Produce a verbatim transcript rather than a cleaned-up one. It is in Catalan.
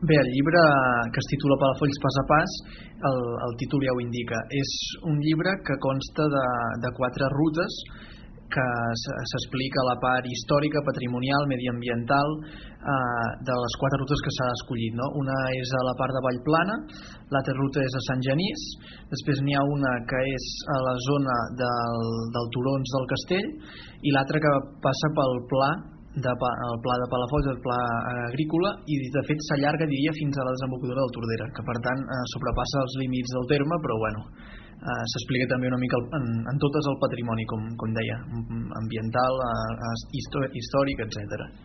Bé, el llibre, que es titula Palafolls pas a pas, el, el títol ja ho indica. És un llibre que consta de, de quatre rutes que s'explica la part històrica, patrimonial, mediambiental eh, de les quatre rutes que s'ha escollit, no? Una és a la part de Vallplana, l'altra ruta és a Sant Genís, després n'hi ha una que és a la zona del, del Turons del Castell i l'altra que passa pel Pla de, el Pla de Palafolls, el Pla agrícola, i de fet s'allarga, diria, fins a la desembocadura del Tordera, que per tant eh, sobrepassa els límits del terme, però bueno, Uh, s'explica també una mica el, en, en totes el patrimoni, com, com deia, ambiental, uh, històric, etcètera.